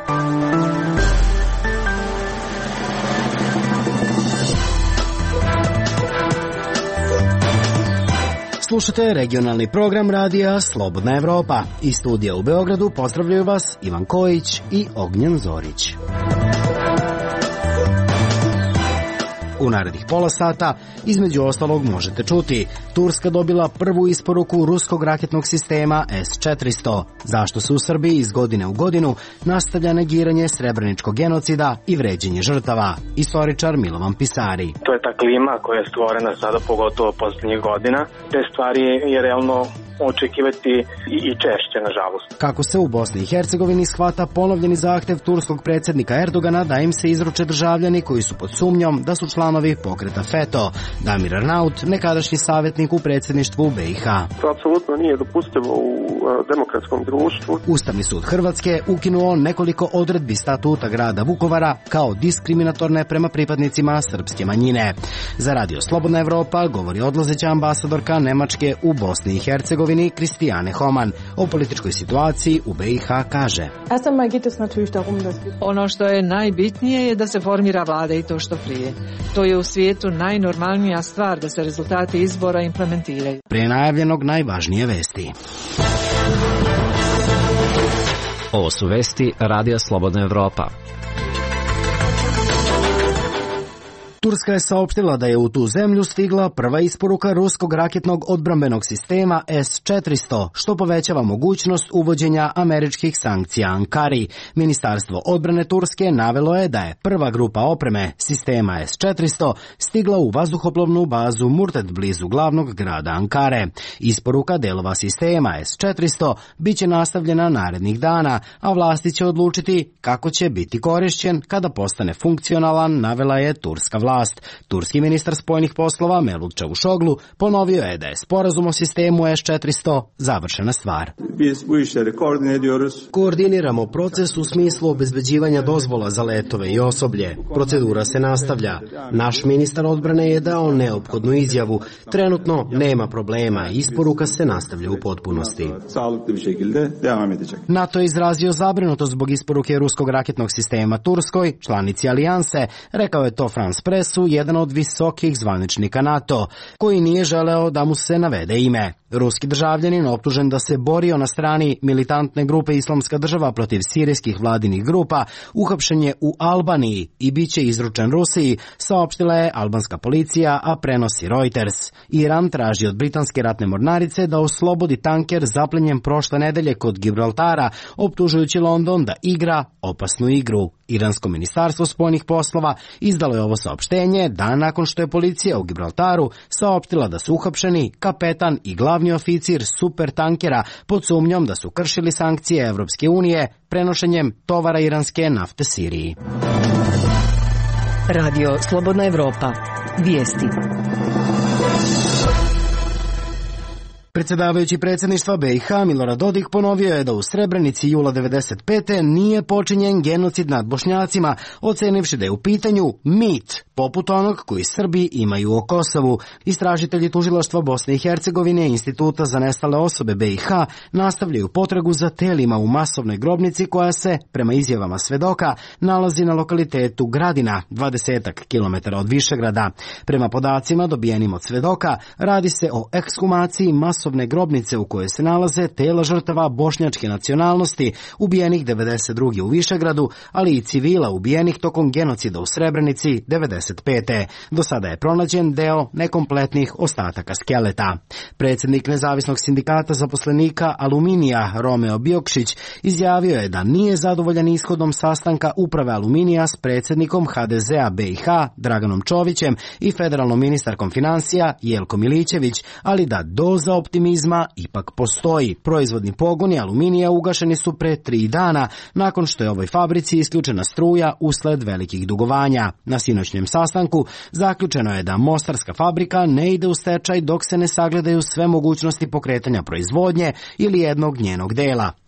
Slušate regionalni program radija Slobodna Evropa. Iz studija u Beogradu pozdravljaju vas Ivan Kojić i Ognjen Zorić. U narednih pola sata, između ostalog, možete čuti: Turska dobila prvu isporuku ruskog raketnog sistema S-400. Zašto se u Srbiji iz godine u godinu nastavlja negiranje srebreničkog genocida i vređenje žrtava? Istoričar Milovan Pisari. To je ta klima koja je stvorena sada, pogotovo posljednjih godina. Te stvari je realno očekivati i češće, nažalost. Kako se u Bosni i Hercegovini shvata ponovljeni zahtev turskog predsjednika Erdogana da im se izruče državljani koji su pod sumnjom da su članovi pokreta FETO? Damir Arnaut, nekadašnji savjetnik u predsjedništvu BiH. To apsolutno nije dopustivo u demokratskom društvu. Ustavni sud Hrvatske ukinuo nekoliko odredbi statuta grada Vukovara kao diskriminatorne prema pripadnicima srpske manjine. Za Radio Slobodna Evropa govori odlazeća ambasadorka Nemačke u Bosni i Hercegovini Kristijane Homan. O političkoj situaciji u BiH kaže: Ono što je najbitnije je da se formira vlada i to što prije. To je u svijetu najnormalnija stvar da se rezultati izbora implementiraju. Prije najavljenog najvažnije vesti. Ovo su vesti Radija Slobodna Evropa. Turska je saopštila da je u tu zemlju stigla prva isporuka ruskog raketnog odbrambenog sistema S-400, što povećava mogućnost uvođenja američkih sankcija Ankari. Ministarstvo odbrane Turske navelo je da je prva grupa opreme sistema S-400 stigla u vazduhoplovnu bazu Murted blizu glavnog grada Ankare. Isporuka delova sistema S-400 bit će nastavljena narednih dana, a vlasti će odlučiti kako će biti korišćen kada postane funkcionalan, navela je turska vlast. Turski ministar spoljnih poslova Mevlut Čavuşoglu ponovio je da je sporazum o sistemu S-400 završena stvar. Koordiniramo proces u smislu obezbeđivanja dozvola za letove i osoblje. Procedura se nastavlja. Naš ministar odbrane je dao neophodnu izjavu. Trenutno nema problema. Isporuka se nastavlja u potpunosti. NATO je izrazio zabrinutost zbog isporuke ruskog raketnog sistema Turskoj, članici alijanse, rekao je to France Press, jedan od visokih zvaničnika NATO, koji nije želeo da mu se navede ime. Ruski državljanin optužen da se borio na strani militantne grupe Islamska država protiv sirijskih vladinih grupa uhapšen je u Albaniji i bit će izručen Rusiji, saopštila je albanska policija, a prenosi Reuters. Iran traži od britanske ratne mornarice da oslobodi tanker zaplenjen prošle nedelje kod Gibraltara, optužujući London da igra opasnu igru. Iransko ministarstvo spoljnih poslova izdalo je ovo saopštenje dan nakon što je policija u Gibraltaru saopštila da su uhapšeni kapetan i glavni oficir supertankera pod sumnjom da su kršili sankcije Evropske unije prenošenjem tovara iranske nafte Siriji. Radio Slobodna Evropa. Vijesti. Predsjedavajući predsjedništva BiH Milorad Dodik ponovio je da u Srebrenici jula 1995. nije počinjen genocid nad Bošnjacima, ocenivši da je u pitanju mit, poput onog koji Srbi imaju o Kosovu. Istražitelji tužilaštva Bosne i Hercegovine i Instituta za nestale osobe BiH nastavljaju potragu za telima u masovnoj grobnici koja se, prema izjavama svedoka, nalazi na lokalitetu Gradina, 20 km od Višegrada. Prema podacima dobijenim od svedoka, radi se o ekshumaciji masovne grobnice u kojoj se nalaze tela žrtava bošnjačke nacionalnosti ubijenih 92. u Višegradu, ali i civila ubijenih tokom genocida u Srebrenici 95. Do sada je pronađen deo nekompletnih ostataka skeleta. Predsjednik Nezavisnog sindikata zaposlenika Aluminija Romeo Biokšić izjavio je da nije zadovoljan ishodom sastanka uprave Aluminija s predsjednikom HDZ-a BiH Draganom Čovićem i federalnom ministarkom financija Jelkom Milićević, ali da doza optimizma ipak postoji. Proizvodni pogoni Aluminija ugašeni su pre 3 dana nakon što je ovoj fabrici isključena struja usled velikih dugovanja. Na sinoćnjem sastanku zaključeno je da mostarska fabrika ne ide u stečaj dok se ne sagledaju sve mogućnosti pokretanja proizvodnje ili jednog njenog dela.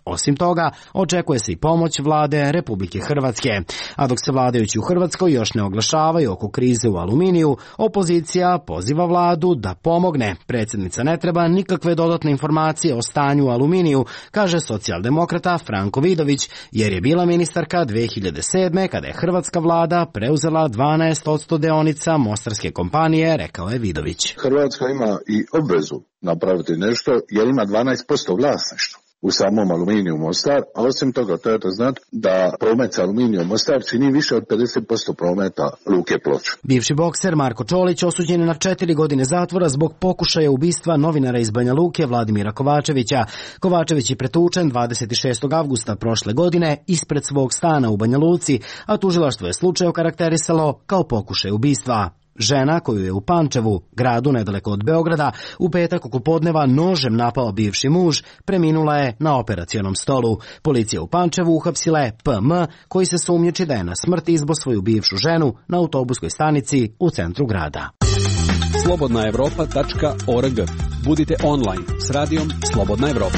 Osim toga, očekuje se i pomoć vlade Republike Hrvatske. A dok se vladajući u Hrvatskoj još ne oglašavaju oko krize u aluminiju, opozicija poziva vladu da pomogne. Predsjednica ne treba nikakve dodatne informacije o stanju u aluminiju, kaže socijaldemokrata Franko Vidović, jer je bila ministarka 2007. kada je hrvatska vlada preuzela 12% deonica mostarske kompanije, rekao je Vidović. Hrvatska ima i obvezu napraviti nešto jer ima 12% vlasništva u samom Aluminiju Mostar, a osim toga treba znati da promet sa Aluminijom Mostar čini više od 50% prometa Luke Ploče. Bivši bokser Marko Čolić osuđen je na 4 godine zatvora zbog pokušaja ubistva novinara iz Banja Luke Vladimira Kovačevića. Kovačević je pretučen 26. avgusta prošle godine ispred svog stana u Banja Luci, a tužilaštvo je slučaj okarakterisalo kao pokušaj ubistva. Žena koju je u Pančevu, gradu nedaleko od Beograda, u petak oko podneva nožem napao bivši muž, preminula je na operacionom stolu. Policija u Pančevu uhapsila je PM, koji se sumnjiči da je na smrt izbo svoju bivšu ženu na autobuskoj stanici u centru grada. Slobodnaevropa.org. Budite online s radijom Slobodna Evropa.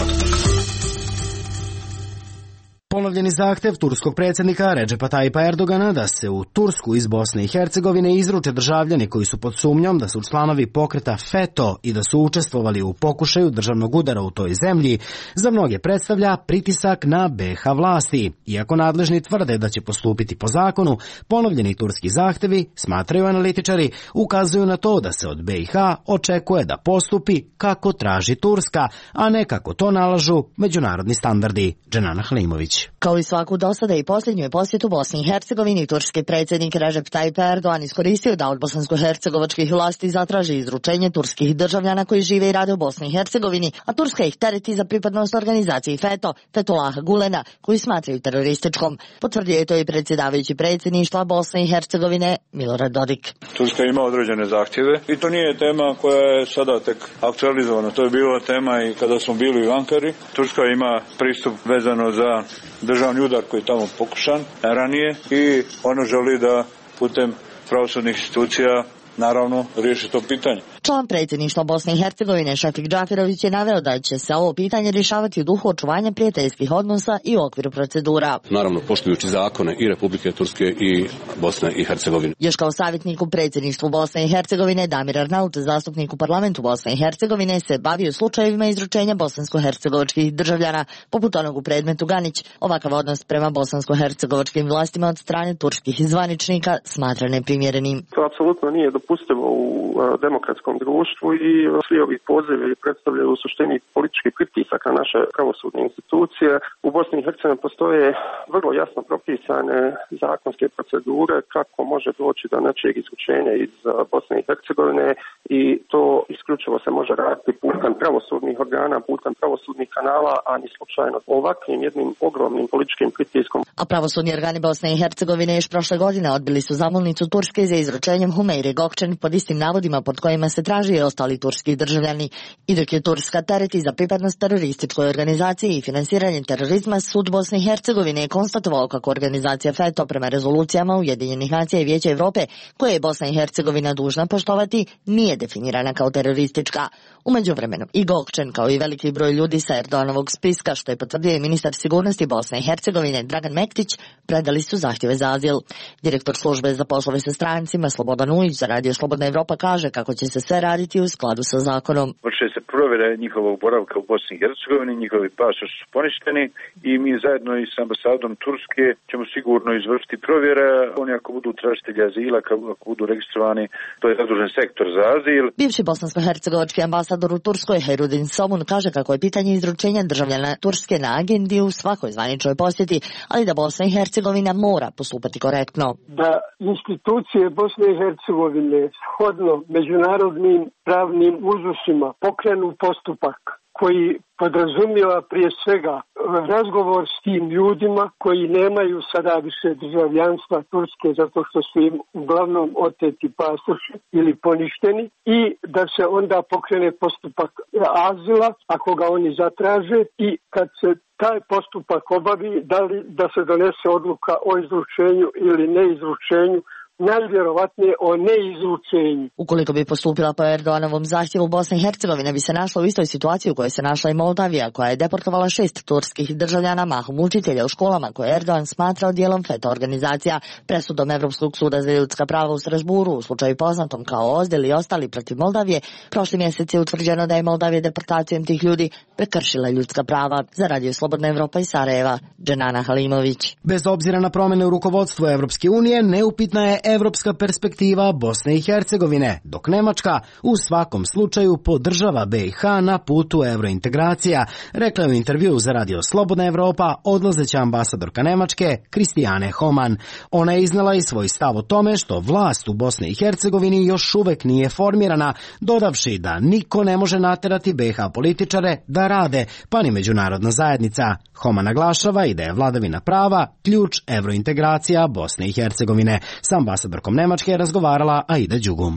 Ponovljeni zahtev turskog predsjednika Redžepa Tajipa Erdogana da se u Tursku iz Bosne i Hercegovine izruče državljani koji su pod sumnjom da su članovi pokreta FETO i da su učestvovali u pokušaju državnog udara u toj zemlji, za mnoge predstavlja pritisak na BiH vlasti. Iako nadležni tvrde da će postupiti po zakonu, ponovljeni turski zahtevi, smatraju analitičari, ukazuju na to da se od BiH očekuje da postupi kako traži Turska, a ne kako to nalažu međunarodni standardi. Dženana Halimović. Kao i svaku dosada i posljednju posjetu Bosni i Hercegovini, turski predsjednik Recep Tayyip Erdogan iskoristio da od bosansko-hercegovačkih vlasti zatraži izručenje turskih državljana koji žive i rade u Bosni i Hercegovini, a Turska ih tereti za pripadnost organizaciji FETO, Fethullaha Gulena, koju smatraju terorističkom. Potvrdio je to i predsjedavajući predsjedništva Bosne i Hercegovine Milorad Dodik. Turska ima određene zahtjeve i to nije tema koja je sada tek aktualizovana. To je bila tema i kada smo bili u Ankari. Turska ima pristup vezano za državni udar koji je tamo pokušan ranije i ono želi da putem pravosudnih institucija naravno riješi to pitanje. Član predsjedništva Bosne i Hercegovine Šefik Džafirović je naveo da će se ovo pitanje rješavati u duhu očuvanja prijateljskih odnosa i u okviru procedura. Naravno, poštujući zakone i Republike Turske i Bosne i Hercegovine. Još kao savjetnik u predsjedništvu Bosne i Hercegovine Damir Arnaut, zastupnik u parlamentu Bosne i Hercegovine, se bavio slučajevima izručenja bosansko-hercegovačkih državljana, poput onog u predmetu Ganić. Ovakav odnos prema bosansko-hercegovačkim vlastima od strane turskih zvaničnika smatra neprimjerenim. To apsolutno nije dopustivo u demokratskom društvu i svi ovi pozivi predstavljaju u suštini politički pritisak na naše pravosudne institucije. U Bosni i Hercegovini postoje vrlo jasno propisane zakonske procedure kako može doći do nečijeg izručenja iz Bosne i Hercegovine i to isključivo se može raditi putem pravosudnih organa, putem pravosudnih kanala, a ni slučajno ovakvim jednim ogromnim političkim pritiskom. A pravosudni organi Bosne i Hercegovine još prošle godine odbili su zamolnicu Turske za izručenjem Humeire Gokčen pod istim navodima pod kojima se traži i ostali turski državljani. I dok je Turska tereti za pripadnost terorističkoj organizaciji i finansiranje terorizma, sud Bosne i Hercegovine je konstatovao kako organizacija FETO prema rezolucijama Ujedinjenih nacija i Vijeća Evrope, koje je Bosna i Hercegovina dužna poštovati, nije definirana kao teroristička. U međuvremenu i Gokčen, kao i veliki broj ljudi sa Erdoganovog spiska, što je potvrdio i ministar sigurnosti Bosne i Hercegovine Dragan Mektić, predali su zahtjeve za azil. Direktor službe za poslove sa strancima Slobodan Ujić za Radio Slobodna Evropa kaže kako će se sve raditi u skladu sa zakonom. Vrše se provjere njihovog boravka u Bosni i Hercegovini, njihovi pasoši su poništeni i mi zajedno i s ambasadom Turske ćemo sigurno izvršiti provjere. Oni ako budu tražitelji azila, ako budu registrovani, to je zadužen sektor za azil. Bivši bosansko-hercegovački ambasador u Turskoj Herudin Somun kaže kako je pitanje izručenja državljana Turske na agendi u svakoj zvaničnoj posjeti, ali da Bosna i Hercegovina mora postupati korektno. Da institucije Bosne i Hercegovine shodno međunarodnim pravnim uzusima pokrenu postupak koji podrazumijeva prije svega razgovor s tim ljudima koji nemaju sada više državljanstva Turske zato što su im uglavnom oteti pasoši ili poništeni i da se onda pokrene postupak azila ako ga oni zatraže i kad se taj postupak obavi da se donese odluka o izručenju ili neizručenju najvjerovatnije o neizručenju. Ukoliko bi postupila po Erdoganovom zahtjevu, Bosna i Hercegovina bi se našla u istoj situaciji u kojoj se našla i Moldavija, koja je deportovala 6 turskih državljana, mahom učitelja u školama koje Erdogan smatrao dijelom FETA organizacija. Presudom Evropskog suda za ljudska prava u Strasburu u slučaju poznatom kao Ozdel i ostali protiv Moldavije, prošli mjesec je utvrđeno da je Moldavija deportacijom tih ljudi prekršila ljudska prava. Za Radio Slobodna Evropa iz Sarajeva, Dženana Halimović. Bez obzira na promjene u rukovodstvu Evropske unije, neupitna je evropska perspektiva Bosne i Hercegovine, dok Nemačka u svakom slučaju podržava BiH na putu evrointegracija, rekla je u intervju za Radio Slobodna Evropa odlazeća ambasadorka Nemačke Kristijane Homan. Ona je iznala i svoj stav o tome što vlast u Bosni i Hercegovini još uvek nije formirana, dodavši da niko ne može naterati BiH političare da rade, pa ni međunarodna zajednica. Homan naglašava i da je vladavina prava ključ evrointegracija Bosne i Hercegovine. S ambasadorkom Nemačke je razgovarala Aida Đugum.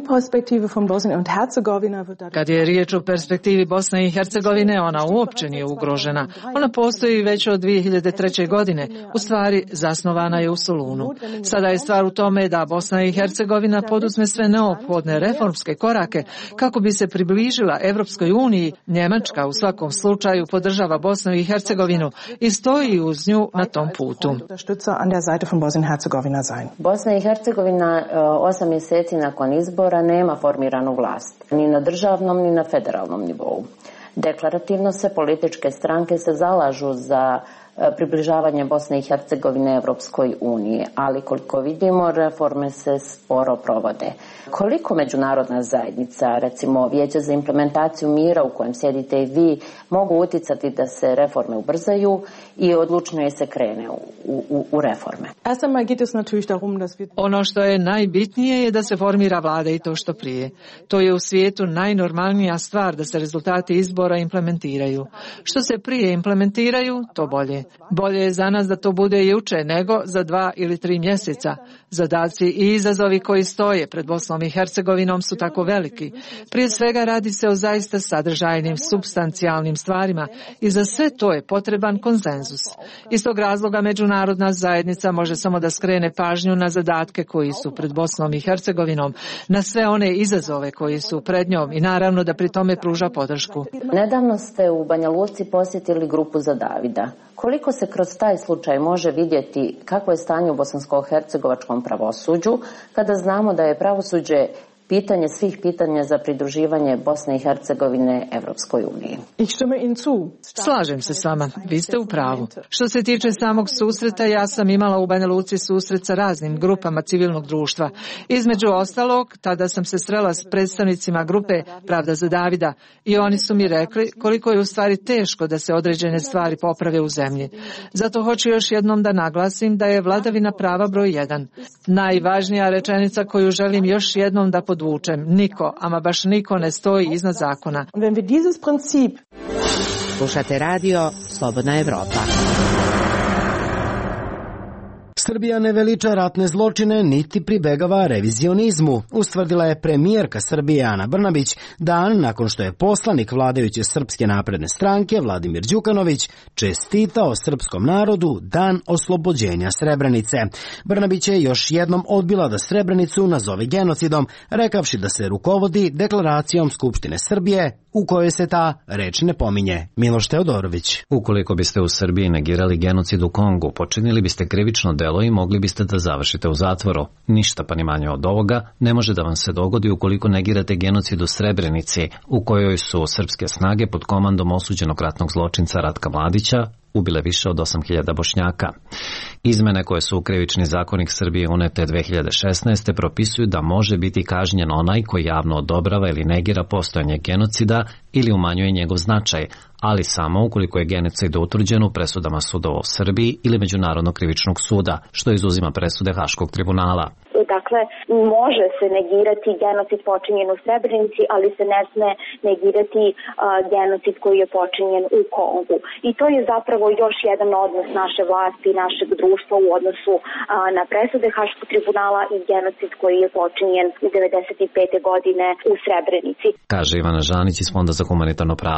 Kad je riječ o perspektivi Bosne i Hercegovine, ona uopće nije ugrožena. Ona postoji već od 2003. godine, u stvari zasnovana je u Solunu. Sada je stvar u tome da Bosna i Hercegovina poduzme sve neophodne reformske korake kako bi se približila Evropskoj uniji. Njemačka u svakom slučaju podržava Bosnu i Hercegovinu i stoji uz nju na tom putu. Bosna i Hercegovina 8 mjeseci nakon izbora nema formiranu vlast, ni na državnom ni na federalnom nivou. Deklarativno se političke stranke se zalažu za približavanje Bosne i Hercegovine Evropskoj uniji, ali koliko vidimo reforme se sporo provode. Koliko međunarodna zajednica, recimo Vijeće za implementaciju mira u kojem sjedite i vi, mogu utjecati da se reforme ubrzaju i odlučnije se krene u reforme? Ono što je najbitnije je da se formira vlada i to što prije. To je u svijetu najnormalnija stvar da se rezultati izbora implementiraju. Što se prije implementiraju, to bolje. Bolje je za nas da to bude juče nego za 2 ili 3 mjeseca. Zadaci i izazovi koji stoje pred Bosnom i Hercegovinom su tako veliki. Prije svega radi se o zaista sadržajnim, supstancijalnim stvarima i za sve to je potreban konsenzus. Iz tog razloga međunarodna zajednica može samo da skrene pažnju na zadatke koji su pred Bosnom i Hercegovinom, na sve one izazove koji su pred njom i naravno da pri tome pruža podršku. Nedavno ste u Banja Luci posjetili grupu za Davida. Koliko se kroz taj slučaj može vidjeti kako je stanje u bosansko-hercegovačkom pravosuđu, kada znamo da je pravosuđe pitanje svih pitanja za pridruživanje Bosne i Hercegovine Evropskoj uniji? Slažem se s vama, vi ste u pravu. Što se tiče samog susreta, ja sam imala u Banja Luci susret sa raznim grupama civilnog društva. Između ostalog, tada sam se srela s predstavnicima grupe Pravda za Davida i oni su mi rekli koliko je u stvari teško da se određene stvari poprave u zemlji. Zato hoću još jednom da naglasim da je vladavina prava broj 1. Najvažnija rečenica koju želim još jednom da podvučem, niko, ama baš niko ne stoji iznad zakona. Slušate radio Slobodna Evropa. Srbija ne veliča ratne zločine niti pribegava revizionizmu, ustvrdila je premijerka Srbije Ana Brnabić dan nakon što je poslanik vladajuće Srpske napredne stranke Vladimir Đukanović čestitao srpskom narodu Dan oslobođenja Srebrenice. Brnabić je još jednom odbila da Srebrenicu nazove genocidom, rekavši da se rukovodi deklaracijom Skupštine Srbije u kojoj se ta reč ne pominje. Miloš Teodorović. Ukoliko biste u Srbiji negirali genocid u Kongu, počinili biste krivično delo i mogli biste da završite u zatvoru. Ništa pa ni manje od ovoga ne može da vam se dogodi ukoliko negirate genocid u Srebrenici, u kojoj su srpske snage pod komandom osuđenog ratnog zločinca Ratka Mladića ubile više od 8.000 Bošnjaka. Izmene koje su u Krivični zakonik Srbije unete 2016. propisuju da može biti kažnjen onaj koji javno odobrava ili negira postojanje genocida ili umanjuje njegov značaj, ali samo ukoliko je genocid utvrđen u presudama sudova u Srbiji ili Međunarodnog krivičnog suda, što izuzima presude Haškog tribunala. Dakle, može se negirati genocid počinjen u Srebrenici, ali se ne sme negirati genocid koji je počinjen u Kongu. I to je zapravo još jedan odnos naše vlasti i našeg društva u odnosu na presude Haškog tribunala i genocid koji je počinjen 1995. godine u Srebrenici. Kaže Ivana Žanić iz Fonda za humanitarno pravo.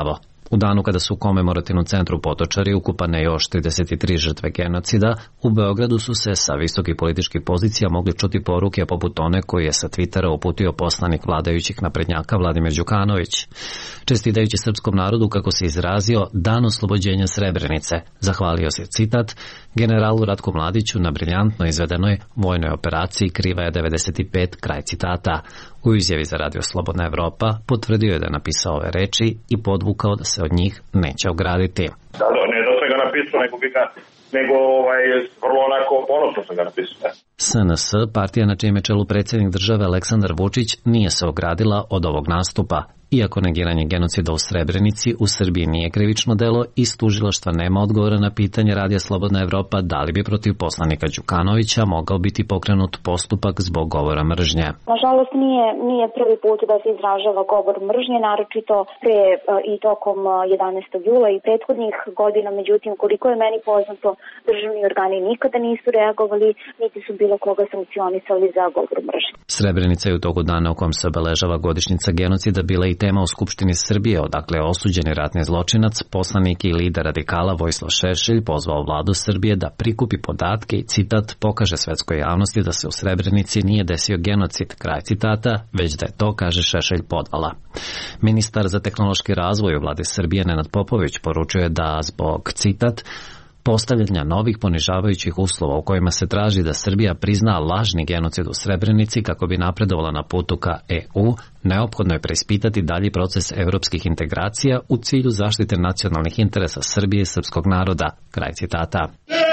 U danu kada su u komemorativnom centru Potočari ukupane još 33 žrtve genocida, u Beogradu su se sa visokih političkih pozicija mogli čuti poruke poput one koje je sa Twittera uputio poslanik vladajućih naprednjaka Vladimir Đukanović. Čestitajući srpskom narodu, kako se izrazio, dan oslobođenja Srebrenice, zahvalio se, citat, generalu Ratku Mladiću na briljantno izvedenoj vojnoj operaciji Krivaja 95, kraj citata. U izjavi za Radio Slobodna Evropa potvrdio je da je napisao ove reči i podvukao da se od njih neće ograditi. Ne da sam ga napisao, nego vrlo onako ponosno sam ga napisao. SNS, partija na čijem je čelu predsjednik države Aleksandar Vučić, nije se ogradila od ovog nastupa. Iako negiranje genocida u Srebrenici u Srbiji nije krivično delo, iz tužilaštva nema odgovora na pitanje Radija Slobodna Evropa da li bi protiv poslanika Đukanovića mogao biti pokrenut postupak zbog govora mržnje. Nažalost nije prvi put da se izražava govor mržnje, naročito pre i tokom 11. jula i prethodnih godina, međutim koliko je meni poznato, državni organi nikada nisu reagovali, niti su bilo koga sankcionisali za govor mržnje. Srebrenica je u toku dana u kojem se obeležava godišnjica genocida bila i tema u Skupštini Srbije, odakle osuđeni ratni zločinac, poslanik i lider radikala Vojislav Šešelj pozvao vladu Srbije da prikupi podatke i, citat, pokaže svetskoj javnosti da se u Srebrenici nije desio genocid, kraj citata, već da je to, kaže Šešelj, podvala. Ministar za tehnološki razvoj u vladi Srbije Nenad Popović poručuje da zbog, citat, postavljanja novih ponižavajućih uslova u kojima se traži da Srbija prizna lažni genocid u Srebrenici kako bi napredovala na putu ka EU, neophodno je preispitati dalji proces evropskih integracija u cilju zaštite nacionalnih interesa Srbije i srpskog naroda. Kraj citata.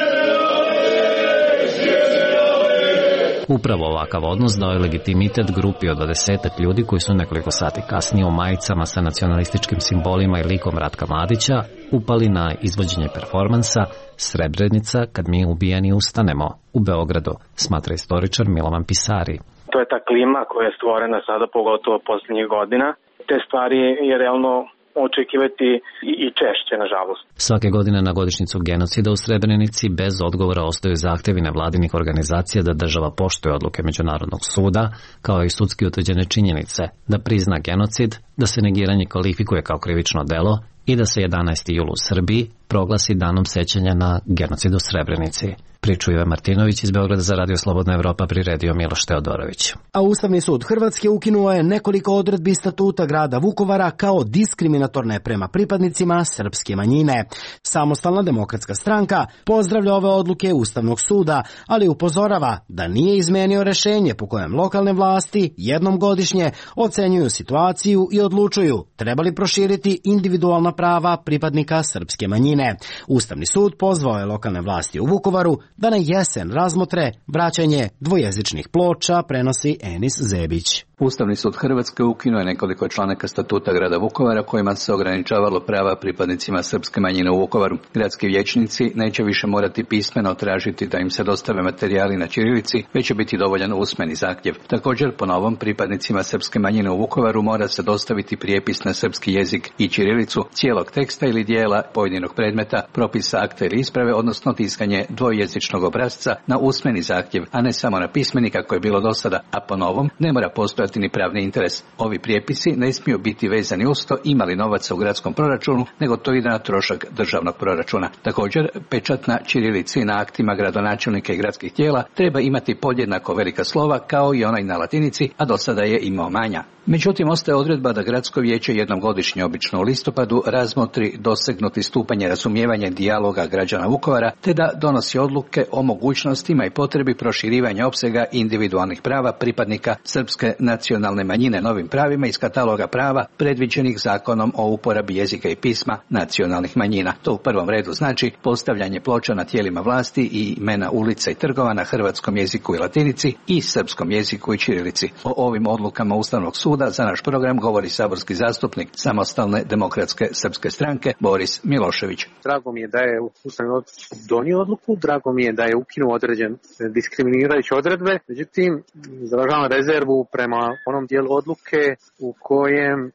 Upravo ovakav odnos dao je legitimitet grupi od 20 ljudi koji su nekoliko sati kasnije u majicama sa nacionalističkim simbolima i likom Ratka Mladića upali na izvođenje performansa Srebrenica kad mi ubijeni ustanemo u Beogradu, smatra istoričar Milovan Pisari. To je ta klima koja je stvorena sada, pogotovo posljednjih godina. Te stvari je realno očekivati i češće, nažalost. Svake godine na godišnjicu genocida u Srebrenici bez odgovora ostaju zahtjevi nevladinih organizacija da država poštuje odluke Međunarodnog suda, kao i sudski utvrđene činjenice, da prizna genocid, da se negiranje kvalifikuje kao krivično delo i da se 11. jul u Srbiji proglasi danom sećanja na genocid u Srebrenici. Priču Ive Martinović iz Beograda za Radio Slobodna Evropa, priredio Miloš Teodorović. A Ustavni sud Hrvatske ukinuo je nekoliko odredbi statuta grada Vukovara kao diskriminatorne prema pripadnicima srpske manjine. Samostalna demokratska stranka pozdravlja ove odluke Ustavnog suda, ali upozorava da nije izmenio rešenje po kojem lokalne vlasti jednom godišnje ocenjuju situaciju i odlučuju treba li proširiti individualna prava pripadnika srpske manjine. Ustavni sud pozvao je lokalne vlasti u Vukovaru da na jesen razmotre vraćanje dvojezičnih ploča, prenosi Enis Zebić. Ustavni sud Hrvatske ukinuo je nekoliko članaka statuta grada Vukovara kojima se ograničavalo prava pripadnicima srpske manjine u Vukovaru. Gradski vijećnici neće više morati pismeno tražiti da im se dostave materijali na ćirilici, već će biti dovoljan usmeni zahtjev. Također, po novom, pripadnicima srpske manjine u Vukovaru mora se dostaviti prijepis na srpski jezik i ćirilicu cijelog teksta ili dijela pojedinog predmeta, propisa, akta ili isprave, odnosno tiskanje dvojezičnog obrasca na usmeni zahtjev, a ne samo na pismeni kako je bilo do sada, a po novom ne mora postojati ni pravni interes. Ovi prijepisi ne smiju biti vezani uz to ima li novaca u gradskom proračunu, nego to ide na trošak državnog proračuna. Također, pečat na ćirilici na aktima gradonačelnika i gradskih tijela treba imati podjednako velika slova kao i onaj na latinici, a do sada je imao manja. Međutim, ostaje odredba da gradsko vijeće jednom godišnje, obično u listopadu, razmotri dosegnuti stupanje razumijevanja dijaloga građana Vukovara, te da donosi odluke o mogućnostima i potrebi proširivanja opsega individualnih prava pripadnika srpske nacionalne manjine novim pravima iz kataloga prava predviđenih zakonom o uporabi jezika i pisma nacionalnih manjina. To u prvom redu znači postavljanje ploča na tijelima vlasti i imena ulica i trgova na hrvatskom jeziku i latinici i srpskom jeziku i ćirilici. O ovim odlukama Ustavnog suda za naš program govori saborski zastupnik Samostalne demokratske srpske stranke Boris Milošević. Drago mi je da je Ustavni sud donio odluku, drago mi je da je ukinuo određen diskriminirajuće odredbe, međutim izražavam rezervu prema onom dijelu odluke u kojem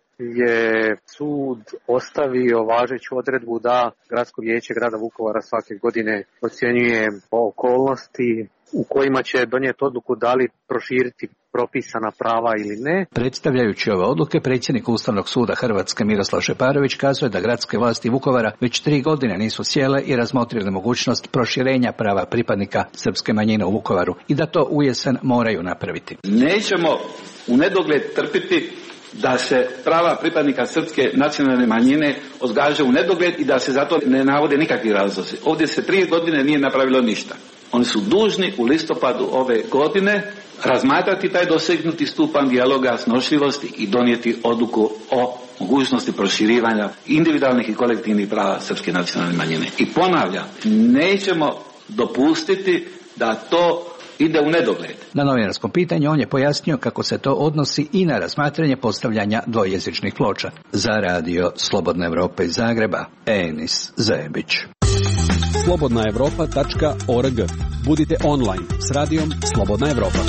je sud ostavio važeću odredbu da Gradsko vijeće grada Vukovara svake godine ocjenjuje po okolnosti u kojima će donijeti odluku da li proširiti propisana prava ili ne. Predstavljajući ove odluke, predsjednik Ustavnog suda Hrvatske Miroslav Šeparović kazuje da gradske vlasti Vukovara već 3 godine nisu sjele i razmotrile mogućnost proširenja prava pripadnika srpske manjine u Vukovaru i da to u jesen moraju napraviti. Nećemo u nedogled trpiti da se prava pripadnika srpske nacionalne manjine odgađa u nedogled i da se zato ne navode nikakvi razlozi. Ovdje se 3 godine nije napravilo ništa. Oni su dužni u listopadu ove godine razmatrati taj dosegnuti stupanj dijaloga, snošljivosti i donijeti odluku o mogućnosti proširivanja individualnih i kolektivnih prava srpske nacionalne manjine. I ponavljam, nećemo dopustiti da to ide u nedogled. Na novinarskom pitanju on je pojasnio kako se to odnosi i na razmatranje postavljanja dvojezičnih ploča. Za radio Slobodna Evropa iz Zagreba, Enis Zebić. slobodnaevropa.org. Budite online s radijom Slobodna Evropa.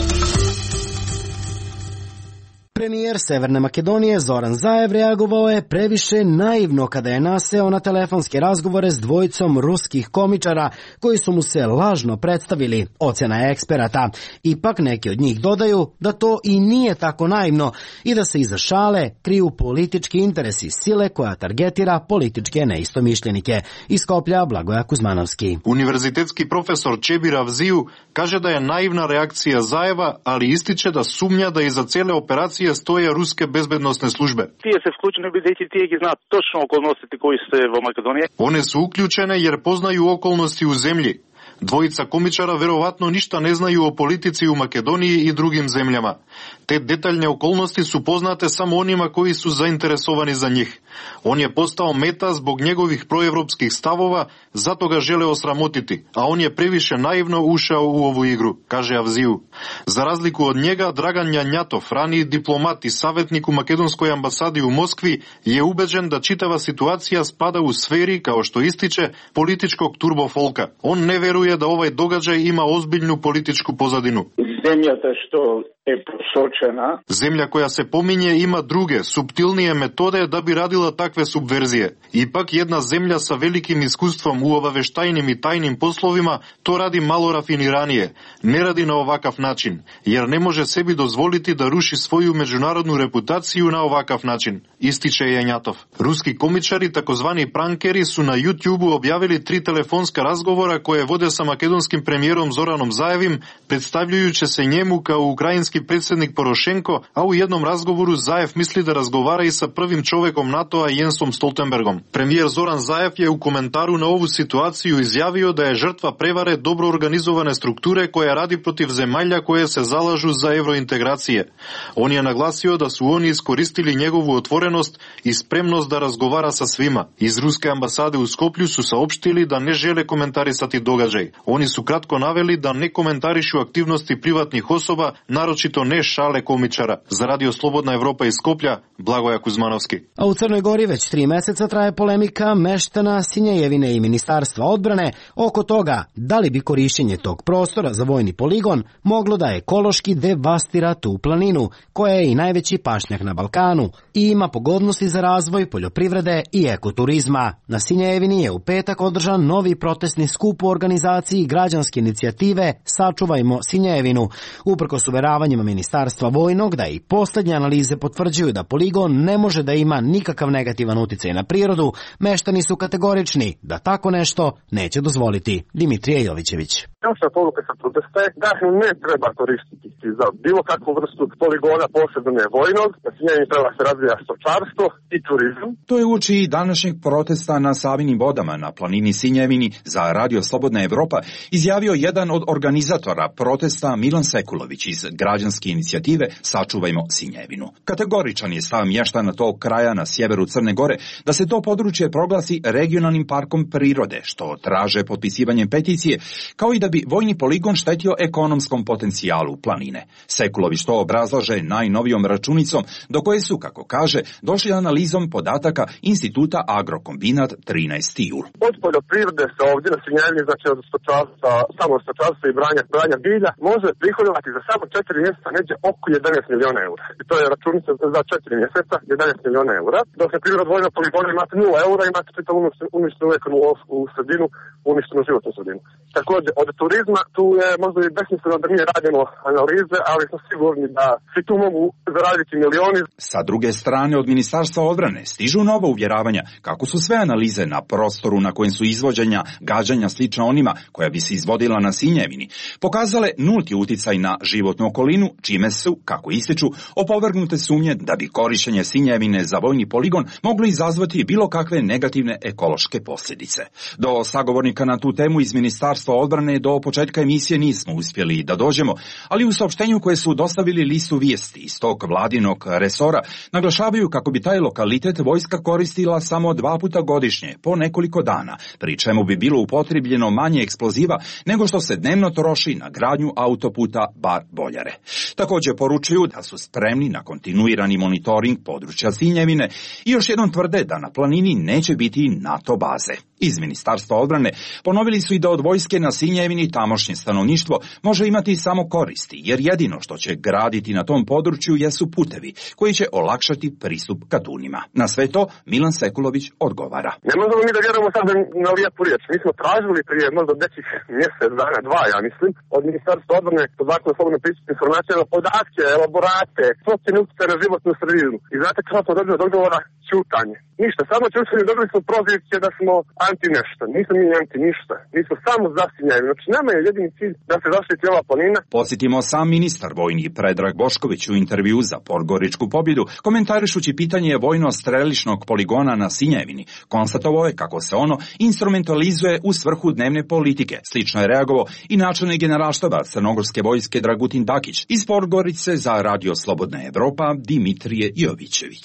Premijer Severne Makedonije Zoran Zaev reagovao je previše naivno kada je naseo na telefonske razgovore s dvojicom ruskih komičara koji su mu se lažno predstavili, ocena je eksperata. Ipak neki od njih dodaju da to i nije tako naivno i da se iza šale kriju politički interesi sile koja targetira političke neistomišljenike. Iz Skoplja Blagoja Kuzmanovski. Univerzitetski profesor Čebir Avziju kaže da je naivna reakcija Zaeva, ali ističe da sumnja da iza cijele operacije stoje ruske bezbednosne službe. One su uključene jer poznaju okolnosti u zemlji. Dvojica komičara verovatno ništa ne znaju o politici u Makedoniji i drugim zemljama. Te detaljne okolnosti su poznate samo onima koji su zainteresovani za njih. On je postao meta zbog njegovih proevropskih stavova, zato ga žele osramotiti, a on je previše naivno ušao u ovu igru, kaže Avziju. Za razliku od njega, Dragan Janjatov, raniji diplomat i savjetnik u makedonskoj ambasadi u Moskvi, je ubeđen da čitava situacija spada u sferi, kao što ističe, političkog turbofolka. On ne veruje da ovaj događaj ima ozbiljnu političku pozadinu. Zemlja koja se pominje ima druge, suptilnije metode da bi radila takve subverzije. Ipak jedna zemlja sa velikim iskustvom u obaveštajnim i tajnim poslovima to radi malo rafiniranije. Ne radi na ovakav način, jer ne može sebi dozvoliti da ruši svoju međunarodnu reputaciju na ovakav način, ističe Janjatov. Ruski komičari, takozvani prankeri, su na YouTube-u objavili 3 telefonska razgovora koje vode sa makedonskim premijerom Zoranom Zaevim, predstavljajući se njemu kao ukrajinski predsjednik Porošenko, a u jednom razgovoru Zaev misli da razgovara i sa prvim čovekom NATO-a Jensom Stoltenbergom. Premijer Zoran Zaev je u komentaru na ovu situaciju izjavio da je žrtva prevare dobro organizovane strukture koja radi protiv zemalja koje se zalažu za evrointegracije. On je naglasio da su oni iskoristili njegovu otvorenost i spremnost da razgovara sa svima. Iz ruske ambasade u Skoplju su saopštili da ne žele komentarisati događaj. Oni su kratko naveli da ne komentarišu aktivnosti privatnih osoba, naročito ne šale komičara. Za radio Slobodna Evropa iz Skoplja, Blagoja Kuzmanovski. A u Crnoj Gori već 3 meseca traje polemika meštana Sinjejevine i Ministarstva odbrane oko toga da li bi korišćenje tog prostora za vojni poligon moglo da ekološki devastira tu planinu, koja je i najveći pašnjak na Balkanu i ima pogodnosti za razvoj poljoprivrede i ekoturizma. Na Sinjejevini je u petak održan novi protestni skup u organizaciji građanske inicijative Sačuvajmo Sinjejevinu. Uprkos uveravanjima Ministarstva vojnog da i posljednje analize potvrđuju da poligon ne može da ima nikakav negativan uticaj na prirodu, meštani su kategorični da tako nešto neće dozvoliti. Dimitrije Jovićević. Naša poruka sa protesta je da ne treba koristiti za bilo kakvu vrstu poligona, posebno ne vojnog, da se njeni treba se razvija stočarstvo i turizam. To je uoči današnjeg protesta na Savinim vodama na planini Sinjevini za radio Slobodna Evropa izjavio jedan od organizatora protesta Milan Sekulović iz građanske inicijative Sačuvajmo Sinjevinu. Kategoričan je stav mještana tog kraja na sjeveru Crne Gore da se to područje proglasi regionalnim parkom prirode, što traže potpisivanjem peticije, kao i da bi vojni poligon štetio ekonomskom potencijalu planine. Sekulović to obrazlaže najnovijom računicom do koje su, kako kaže, došli analizom podataka Instituta Agrokombinat 13. jul. Od poljoprivrede se ovdje na Sinjevini, znači od stočarstva, samo stočarstva i branja bilja, može prihodovati za samo 4 mjeseca neđe oko 11 miliona eura. I to je računica za 4 mjeseca, 11 miliona eura. Dok je primjer od vojnog poligona imate 0 eura, imate čitav uništenu ekonomsku sredinu, uništenu životnu sredinu. Također, od turizma, tu je možda i besmisleno da mi radimo analize, ali smo sigurni da svi tu mogu zaraditi milioni. Sa druge strane, od Ministarstva odbrane stižu nova uvjeravanja kako su sve analize na prostoru na kojem su izvođenja gađanja slična onima koja bi se izvodila na Sinjevini, pokazale nulti uticaj na životnu okolinu, čime su, kako ističu, opovrgnute sumnje da bi korištenje Sinjevine za vojni poligon moglo izazvati bilo kakve negativne ekološke posljedice. Do sagovornika na tu temu iz Ministarstva odbrane do početka emisije nismo uspjeli da dođemo, ali u saopštenju koje su dostavili listu vijesti iz tog vladinog resora naglašavaju kako bi taj lokalitet vojska koristila samo 2 puta godišnje, po nekoliko dana, pri čemu bi bilo upotrijebljeno manje eksploziva nego što se dnevno troši na gradnju autoputa Bar-Boljare. Također poručuju da su spremni na kontinuirani monitoring područja Sinjevine i još jednom tvrde da na planini neće biti NATO baze. Iz Ministarstva odbrane ponovili su i da od vojske na Sinjevini tamošnje stanovništvo može imati samo koristi, jer jedino što će graditi na tom području jesu putevi koji će olakšati pristup ka Dunima. Na sve to Milan Sekulović odgovara. Ne možemo mi da vjerujemo sad na lijepu riječ. Mi smo tražili prije možda nekih mjesec dana, 2, ja mislim, od Ministarstva odbrane po zakonu o slobodnom pristupu informacijama podatke, elaborate, procjene utjecaja na životnu sredinu. I znate kako smo došli do dogovora? Ćutanje. Ništa, samo ćutanje, dobili smo prozivke da smo anti nešto. Nismo mi anti ništa. Mi smo samo za Sinjevinu. Znači nama je jedini cilj da se zaštiti ova planina. Posjetimo sam ministar vojni Predrag Bošković u intervju za Podgoričku pobjedu, komentarišući pitanje vojno-strelišnog poligona na Sinjevini. Konstatovao je kako se ono instrumentalizuje u svrhu dnevne politike. Slično je reagovao i načelnik generalštaba Crnogorske vojske Dragutin Dakić. Iz Podgorice za Radio Slobodna Evropa Dimitrije Jovićević.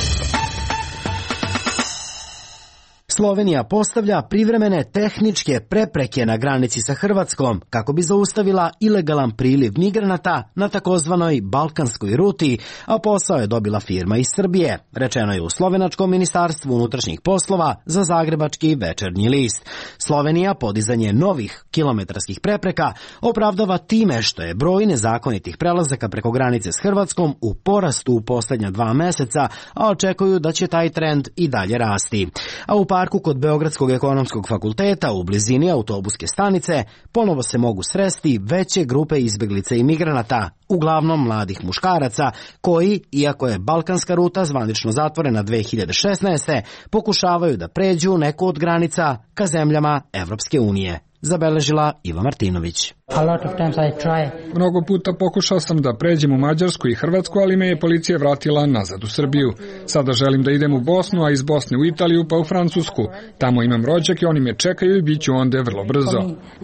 Slovenija postavlja privremene tehničke prepreke na granici sa Hrvatskom kako bi zaustavila ilegalan priliv migranata na takozvanoj balkanskoj ruti, a posao je dobila firma iz Srbije, rečeno je u Slovenačkom ministarstvu unutrašnjih poslova za zagrebački Večernji list. Slovenija podizanje novih kilometarskih prepreka opravdava time što je broj nezakonitih prelazaka preko granice s Hrvatskom u porastu u posljednja 2 meseca, a očekuju da će taj trend i dalje rasti. A u parku kod Beogradskog ekonomskog fakulteta u blizini autobuske stanice ponovo se mogu sresti veće grupe izbjeglica i migranata, uglavnom mladih muškaraca, koji, iako je balkanska ruta zvanično zatvorena 2016. pokušavaju da pređu neku od granica ka zemljama Evropske unije. Zabeležila Iva Martinović. Mnogo puta pokušao sam da pređem u Mađarsku i Hrvatsku, ali me je policija vratila nazad u Srbiju. Sada želim da idem u Bosnu, a iz Bosne u Italiju pa u Francusku. Tamo imam rođake, oni me čekaju i bit ću onda vrlo brzo.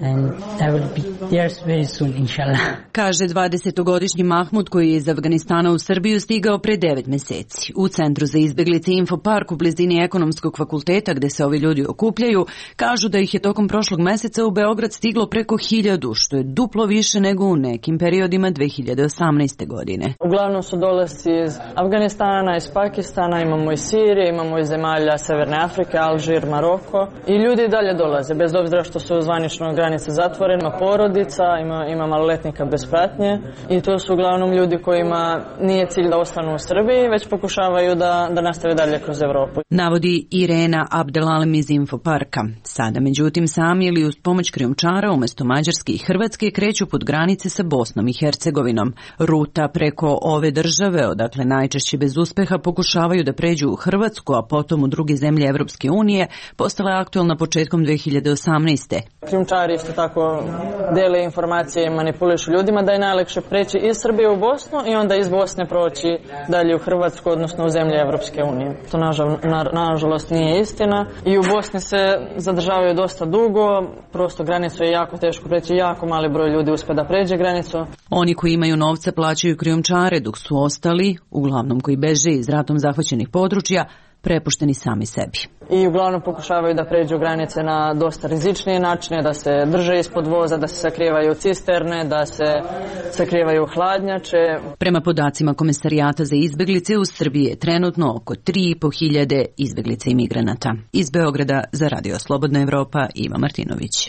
Kaže 20-godišnji Mahmud koji je iz Afganistana u Srbiju stigao pre 9 meseci. U Centru za izbjeglice Infopark u blizini Ekonomskog fakulteta gde se ovi ljudi okupljaju, kažu da ih je tokom prošlog meseca u Beograd stiglo preko 1000, što je duplo više nego u nekim periodima 2018. godine. Uglavnom su dolasci iz Afganistana, iz Pakistana, imamo iz Sirije, imamo iz zemalja Severne Afrike, Alžir, Maroko i ljudi i dalje dolaze, bez obzira što su zvanično granice zatvorene, ima porodica, ima maloletnika bez pratnje i to su uglavnom ljudi kojima nije cilj da ostanu u Srbiji, već pokušavaju da nastave dalje kroz Evropu. Navodi Irena Abdelalem iz Infoparka. Sada, međutim, sami ili uz pomoć krijumčara umjesto Mađarske i Hrvatske kreću pod granice sa Bosnom i Hercegovinom. Ruta preko ove države, odakle najčešće bez uspeha pokušavaju da pređu u Hrvatsku, a potom u druge zemlje Evropske unije, postala je aktualna početkom 2018. Krijumčari isto tako dele informacije i manipulišu ljudima da je najlakše preći iz Srbije u Bosnu i onda iz Bosne proći dalje u Hrvatsku, odnosno u zemlje Evropske unije. To nažalost nije istina i u Bosni se zadržavaju dosta dugo, prosto granicu je jako teško preći, jako mali broj ljudi uspe da pređe granicu. Oni koji imaju novca plaćaju krijumčare, dok su ostali, uglavnom koji beže iz ratom zahvaćenih područja, prepušteni sami sebi. I uglavnom pokušavaju da pređu granice na dosta rizičnije načine, da se drže ispod voza, da se sakrivaju cisterne, da se sakrivaju hladnjače. Prema podacima Komesarijata za izbjeglice, u Srbiji je trenutno oko 3.500 izbjeglica i migranata. Iz Beograda za Radio Slobodna Evropa, Iva Martinović.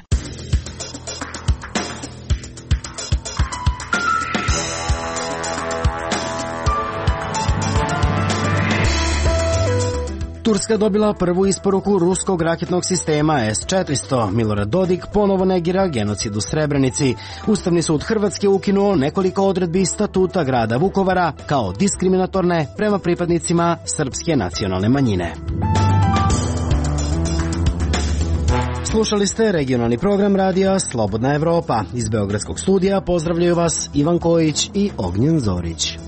Turska je dobila prvu isporuku ruskog raketnog sistema S-400. Milorad Dodik ponovo negira genocid u Srebrenici. Ustavni sud Hrvatske ukinuo nekoliko odredbi statuta grada Vukovara kao diskriminatorne prema pripadnicima srpske nacionalne manjine. Slušali ste regionalni program radija Slobodna Evropa. Iz Beogradskog studija pozdravljaju vas Ivan Kojić i Ognjen Zorić.